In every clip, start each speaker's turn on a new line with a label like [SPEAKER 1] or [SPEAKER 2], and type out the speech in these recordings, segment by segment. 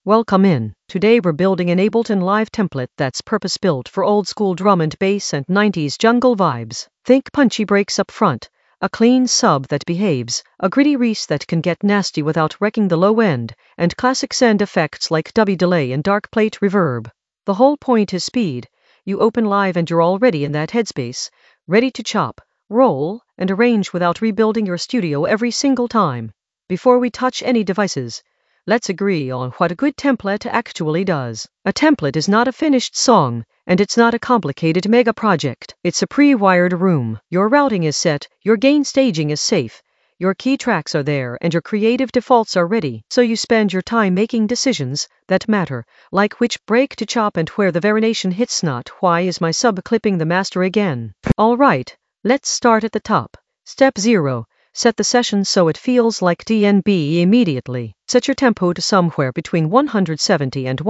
[SPEAKER 1] Welcome in. Today we're building an Ableton Live template that's purpose-built for old-school drum and bass and 90s jungle vibes. Think punchy breaks up front, a clean sub that behaves, a gritty reese that can get nasty without wrecking the low end, and classic send effects like dubby delay and dark plate reverb. The whole point is speed. You open Live and you're already in that headspace, ready to chop, roll, and arrange without rebuilding your studio every single time. Before we touch any devices, let's agree on what a good template actually does. A template is not a finished song, and it's not a complicated mega project. It's a pre-wired room. Your routing is set, your gain staging is safe, your key tracks are there, and your creative defaults are ready. So you spend your time making decisions that matter, like which break to chop and where the variation hits, not why is my sub clipping the master again. Alright, let's start at the top. Step 0. Set the session so it feels like DNB immediately. Set your tempo to somewhere between 170 and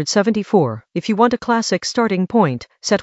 [SPEAKER 1] 174. If you want a classic starting point, set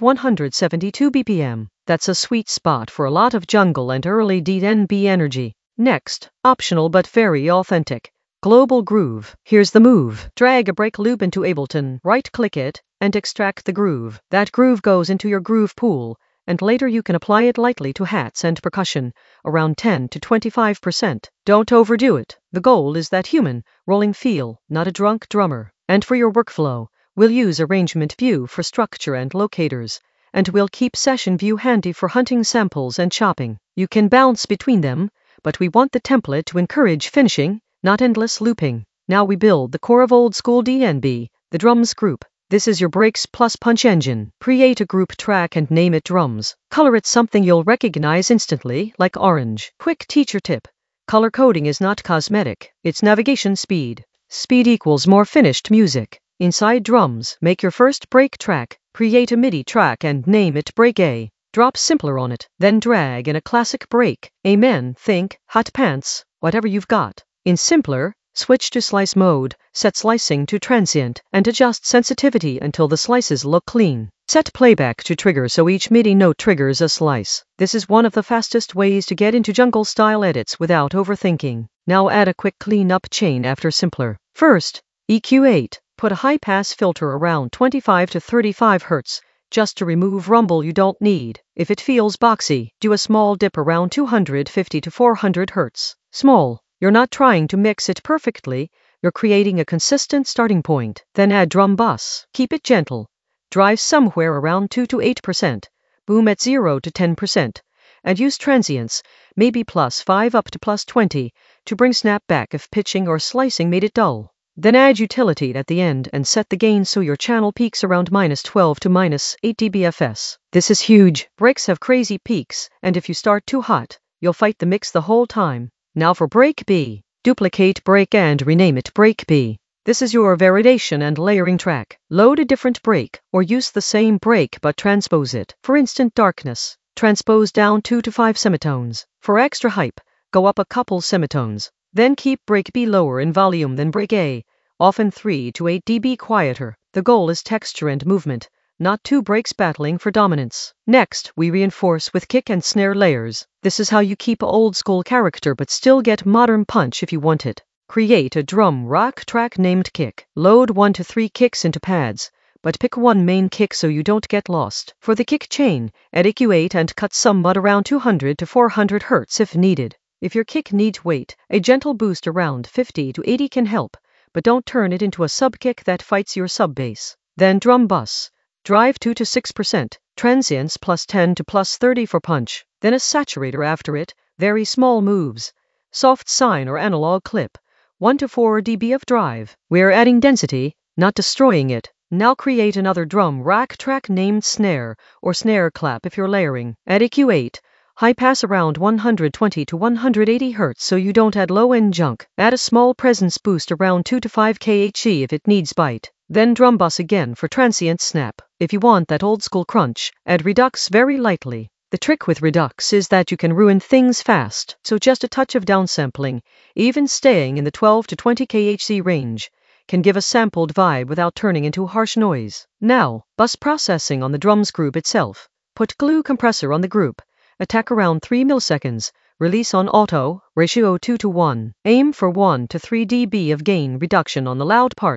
[SPEAKER 1] 172 BPM. That's a sweet spot for a lot of jungle and early DNB energy. Next, optional but very authentic, global groove. Here's the move. Drag a break loop into Ableton, right-click it, and extract the groove. That groove goes into your groove pool, and later you can apply it lightly to hats and percussion, around 10 to 25%. Don't overdo it. The goal is that human, rolling feel, not a drunk drummer. And for your workflow, we'll use Arrangement View for structure and locators, and we'll keep Session View handy for hunting samples and chopping. You can bounce between them, but we want the template to encourage finishing, not endless looping. Now we build the core of old school DNB, the drums group. This is your breaks plus punch engine. Create a group track and name it drums. Color it something you'll recognize instantly, like orange. Quick teacher tip. Color coding is not cosmetic, it's navigation speed. Speed equals more finished music. Inside drums, make your first break track, create a MIDI track and name it break A. Drop simpler on it, then drag in a classic break. Amen, think, hot pants, whatever you've got. In simpler, switch to slice mode, set slicing to transient, and adjust sensitivity until the slices look clean. Set playback to trigger so each MIDI note triggers a slice. This is one of the fastest ways to get into jungle-style edits without overthinking. Now add a quick clean-up chain after simpler. First, EQ8. Put a high-pass filter around 25 to 35 Hz, just to remove rumble you don't need. If it feels boxy, do a small dip around 250 to 400 Hz. Small. You're not trying to mix it perfectly, you're creating a consistent starting point. Then add drum bus. Keep it gentle. Drive somewhere around 2 to 8%. Boom at 0 to 10%. And use transients, maybe +5 up to +20, to bring snap back if pitching or slicing made it dull. Then add utility at the end and set the gain so your channel peaks around -12 to -8 dBFS. This is huge. Breaks have crazy peaks, and if you start too hot, you'll fight the mix the whole time. Now for break B. Duplicate break and rename it break B. This is your variation and layering track. Load a different break, or use the same break but transpose it. For instant darkness, transpose down 2 to 5 semitones. For extra hype, go up a couple semitones. Then keep break B lower in volume than break A, often 3 to 8 dB quieter. The goal is texture and movement, not two breaks battling for dominance. Next, we reinforce with kick and snare layers. This is how you keep old school character but still get modern punch if you want it. Create a drum rock track named kick. Load 1 to 3 kicks into pads, but pick one main kick so you don't get lost. For the kick chain, add EQ8 and cut some mud around 200 to 400 Hz if needed. If your kick needs weight, a gentle boost around 50 to 80 can help, but don't turn it into a sub-kick that fights your sub-bass. Then drum bus. Drive 2 to 6%, transients +10 to +30 for punch. Then a saturator after it, very small moves. Soft sine or analog clip, 1 to 4 dB of drive. We're adding density, not destroying it. Now create another drum rack track named snare, or snare clap if you're layering. Add EQ8. High pass around 120 to 180 Hz so you don't add low-end junk. Add a small presence boost around 2 to 5 kHz if it needs bite. Then drum bus again for transient snap. If you want that old school crunch, add redux very lightly. The trick with redux is that you can ruin things fast, so just a touch of downsampling, even staying in the 12 to 20 kHz range, can give a sampled vibe without turning into harsh noise. Now, bus processing on the drums group itself. Put glue compressor on the group. Attack around 3 milliseconds, release on auto, ratio 2 to 1. Aim for 1 to 3 dB of gain reduction on the loud parts.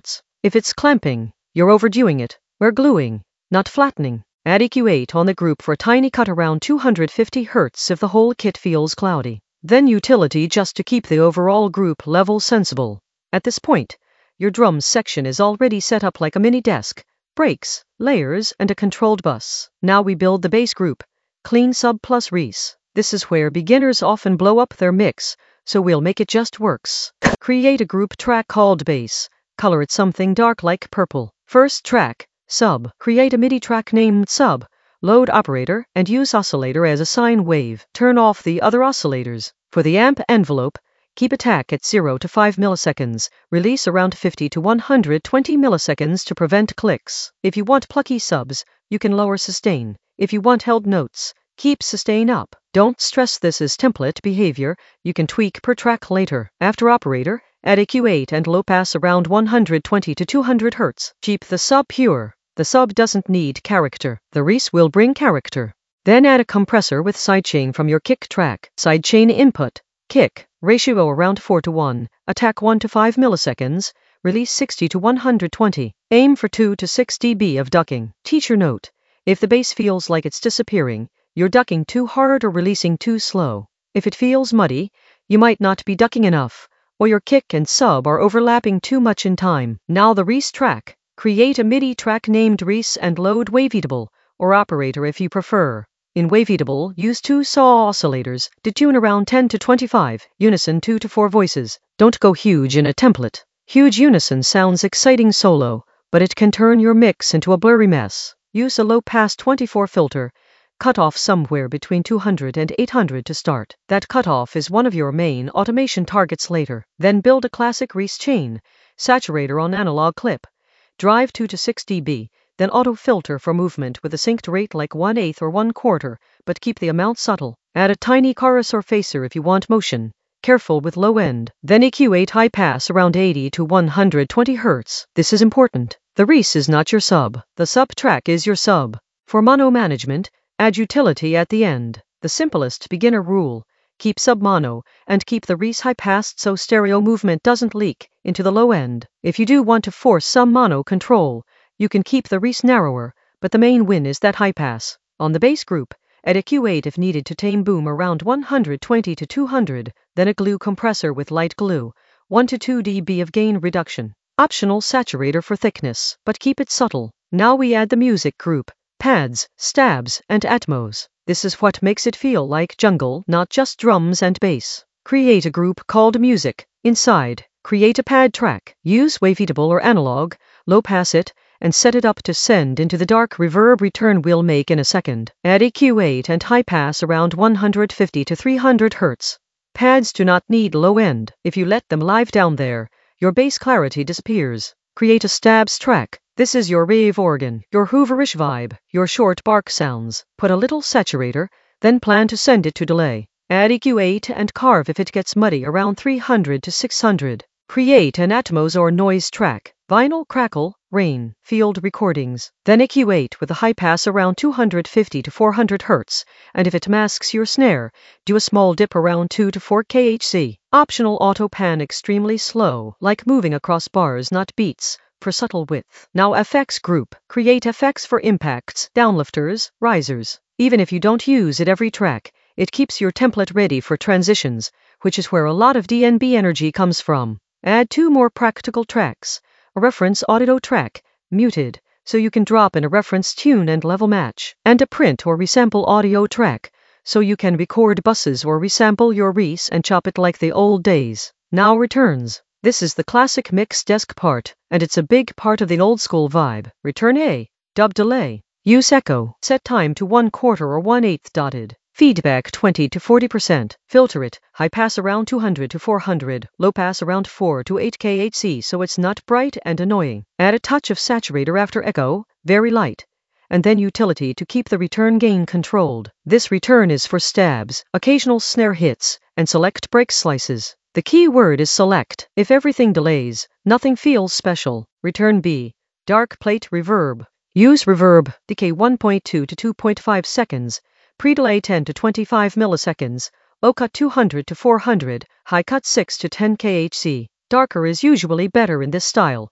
[SPEAKER 1] If it's clamping, you're overdoing it. We're gluing, not flattening. Add EQ8 on the group for a tiny cut around 250 Hz if the whole kit feels cloudy. Then utility just to keep the overall group level sensible. At this point, your drums section is already set up like a mini desk, brakes, layers, and a controlled bus. Now we build the bass group, clean sub plus Reese. This is where beginners often blow up their mix, so we'll make it just works. Create a group track called bass. Color it something dark like purple. First track, sub. Create a MIDI track named sub. Load operator and use oscillator as a sine wave. Turn off the other oscillators. For the amp envelope, keep attack at 0 to 5 milliseconds. Release around 50 to 120 milliseconds to prevent clicks. If you want plucky subs, you can lower sustain. If you want held notes, keep sustain up. Don't stress this as template behavior. You can tweak per track later. After operator, add EQ8 and low pass around 120 to 200 Hz. Keep the sub pure. The sub doesn't need character. The Reese will bring character. Then add a compressor with sidechain from your kick track. Sidechain input. Kick. Ratio around 4 to 1. Attack 1 to 5 milliseconds. Release 60 to 120. Aim for 2 to 6 dB of ducking. Teacher note. If the bass feels like it's disappearing, you're ducking too hard or releasing too slow. If it feels muddy, you might not be ducking enough, or your kick and sub are overlapping too much in time. Now the Reese track. Create a MIDI track named Reese and load Waveatable, or operator if you prefer. In Waveatable, use 2 saw oscillators, detune around 10 to 25, unison 2 to 4 voices. Don't go huge in a template. Huge unison sounds exciting solo, but it can turn your mix into a blurry mess. Use a low-pass 24 filter, cutoff somewhere between 200 and 800 to start. That cutoff is one of your main automation targets later. Then build a classic Reese chain, saturator on analog clip. Drive 2 to 6 dB, then auto-filter for movement with a synced rate like 1/8 or 1/4, but keep the amount subtle. Add a tiny chorus or phaser if you want motion. Careful with low end. Then EQ8 high pass around 80 to 120 Hz. This is important. The Reese is not your sub. The sub track is your sub. For mono management, add utility at the end. The simplest beginner rule. Keep sub mono, and keep the Reese high passed so stereo movement doesn't leak into the low end. If you do want to force some mono control, you can keep the Reese narrower, but the main win is that high pass. On the bass group, add EQ8 if needed to tame boom around 120 to 200, then a glue compressor with light glue, 1 to 2 dB of gain reduction. Optional saturator for thickness, but keep it subtle. Now we add the music group, pads, stabs, and atmos. This is what makes it feel like jungle, not just drums and bass. Create a group called music. Inside, create a pad track. Use Waveatable or analog, low pass it, and set it up to send into the dark reverb return we'll make in a second. Add EQ8 and high pass around 150 to 300 Hz. Pads do not need low end. If you let them live down there, your bass clarity disappears. Create a stabs track. This is your rave organ, your Hooverish vibe, your short bark sounds. Put a little saturator, then plan to send it to delay. Add EQ8 and carve if it gets muddy around 300 to 600. Create an atmos or noise track. Vinyl crackle, rain, field recordings. Then EQ8 with a high pass around 250 to 400 Hz, and if it masks your snare, do a small dip around 2 to 4 kHz. Optional auto pan extremely slow, like moving across bars not beats, for subtle width. Now FX group. Create effects for impacts, downlifters, risers. Even if you don't use it every track, it keeps your template ready for transitions, which is where a lot of DNB energy comes from. Add 2 more practical tracks. A reference audio track, muted, so you can drop in a reference tune and level match. And a print or resample audio track, so you can record buses or resample your Reese and chop it like the old days. Now returns. This is the classic mix desk part, and it's a big part of the old school vibe. Return A. Dub delay. Use echo. Set time to 1/4 or 1/8 dotted. Feedback 20 to 40%. Filter it. High pass around 200 to 400. Low pass around 4 to 8 kHz so it's not bright and annoying. Add a touch of saturator after echo, very light. And then utility to keep the return gain controlled. This return is for stabs, occasional snare hits, and select break slices. The key word is select. If everything delays, nothing feels special. Return B. Dark plate reverb. Use reverb, decay 1.2 to 2.5 seconds, pre-delay 10 to 25 milliseconds, low cut 200 to 400, high cut 6 to 10 kHz. Darker is usually better in this style,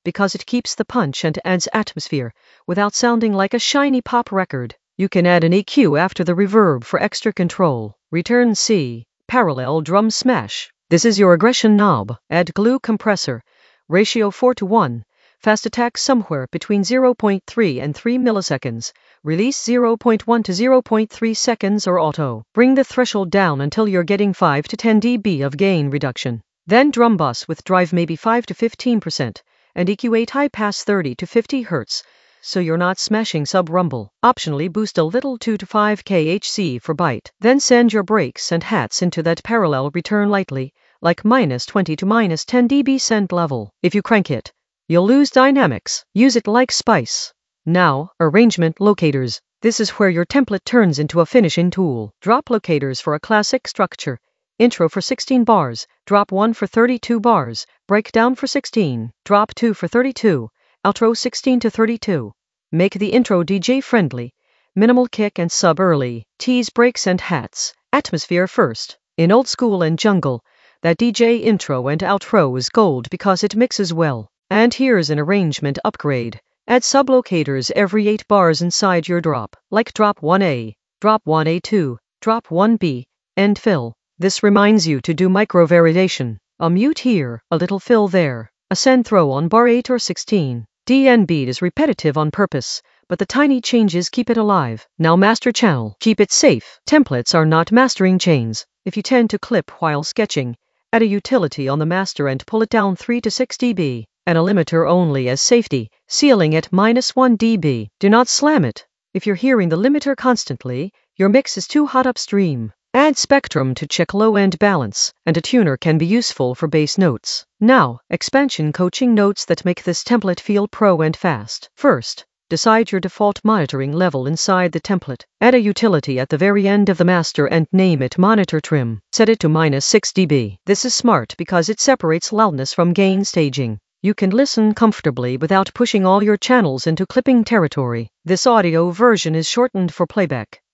[SPEAKER 1] because it keeps the punch and adds atmosphere without sounding like a shiny pop record. You can add an EQ after the reverb for extra control. Return C. Parallel drum smash. This is your aggression knob. Add glue compressor. Ratio 4:1. Fast attack somewhere between 0.3 and 3 milliseconds. Release 0.1 to 0.3 seconds or auto. Bring the threshold down until you're getting 5 to 10 dB of gain reduction. Then drum bus with drive maybe 5 to 15%, and EQ8 high pass 30 to 50 Hz, so you're not smashing sub-rumble. Optionally boost a little 2 to 5 kHz for bite. Then send your brakes and hats into that parallel return lightly, like -20 to -10 dB send level. If you crank it, you'll lose dynamics. Use it like spice. Now, arrangement locators. This is where your template turns into a finishing tool. Drop locators for a classic structure. Intro for 16 bars, drop 1 for 32 bars, breakdown for 16, drop 2 for 32, outro 16 to 32. Make the intro DJ friendly. Minimal kick and sub early. Tease breaks and hats. Atmosphere first. In old school and jungle, that DJ intro and outro is gold because it mixes well. And here's an arrangement upgrade. Add sublocators every 8 bars inside your drop, like drop 1A, drop 1A2, drop 1B, and fill. This reminds you to do micro-variation. A mute here, a little fill there, a send throw on bar 8 or 16. DN beat is repetitive on purpose, but the tiny changes keep it alive. Now master channel. Keep it safe. Templates are not mastering chains. If you tend to clip while sketching, add a utility on the master and pull it down 3 to 6 dB, and a limiter only as safety, sealing at -1 dB. Do not slam it. If you're hearing the limiter constantly, your mix is too hot upstream. Add spectrum to check low-end balance, and a tuner can be useful for bass notes. Now, expansion coaching notes that make this template feel pro and fast. First, decide your default monitoring level inside the template. Add a utility at the very end of the master and name it Monitor Trim. Set it to -6 dB. This is smart because it separates loudness from gain staging. You can listen comfortably without pushing all your channels into clipping territory. This audio version is shortened for playback.